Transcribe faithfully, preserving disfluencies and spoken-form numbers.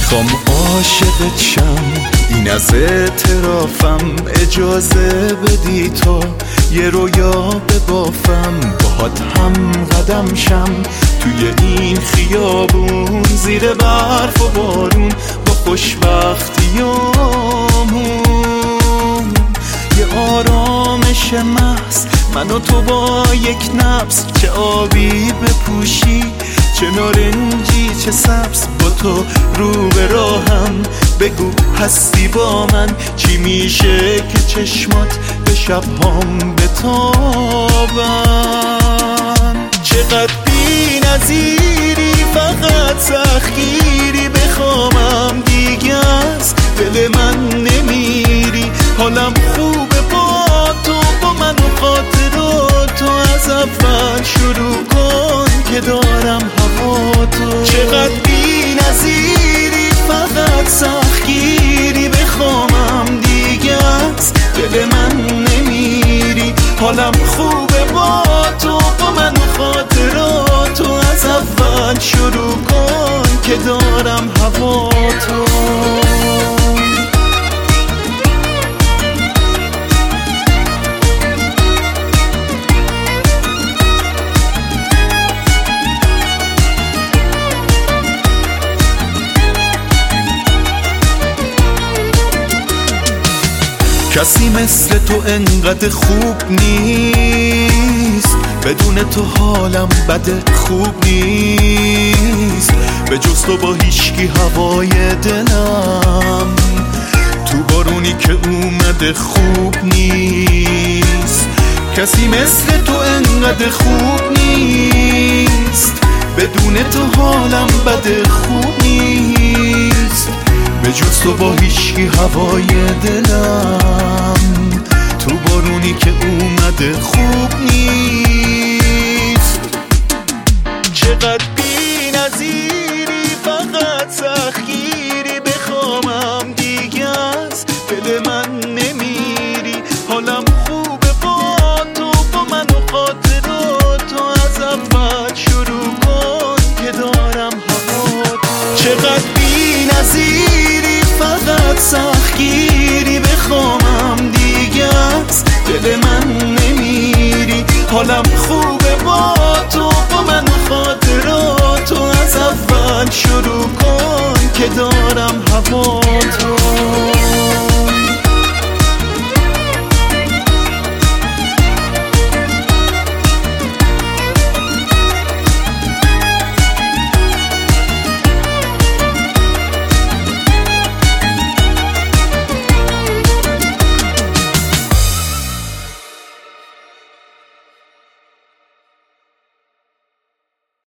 میخوام عاشقت شم، این از اعترافم، اجازه بدی تا یه رویا ببافم، باهات هم قدم شم توی این خیابون، زیر برف و بارون با خوشبختیامون. یه آرامش محض من و تو با یک نبض، چه آبی بپوشی چه نارنجی چه سبز، با تو رو به راهم بگو هستی با من، چی میشه که چشمات به شبهام بتابن. چقدر بی نظیری، فقط سختگیری، بخوامم دیگه از دل من نمیری، حالم خوبه با تو، با من و خاطراتو، از اول شروع کن که دارم هوا تو. چقدر بی نظیری، فقط سختگیری، بخوامم دیگه از دل من نمیری، حالم خوبه با تو، با من و خاطراتو، از اول شروع کن که دارم هوا تو. کسی مثل تو انقدر خوب نیست، بدون تو حالم بد خوب نیست، به جز تو با هیچکی هوای دلم، تو بارونی که اومده خوب نیست. کسی مثل تو انقدر خوب نیست، بدون تو حالم بد خوب نیست، به جز تو با هیچکی هوای دلم، تو بارونی که اومده خوب نیست. چقدر بی نظیری، فقط سختگیری، بخوامم دیگه از دل من نمیری، حالم خوبه با تو، با من و خاطراتو، از اول شروع کن که دارم هوا تو. چقدر بی نظیری، فقط سختگیری، بخوامم دیگه از دل من نمیری، حالم خوبه با تو.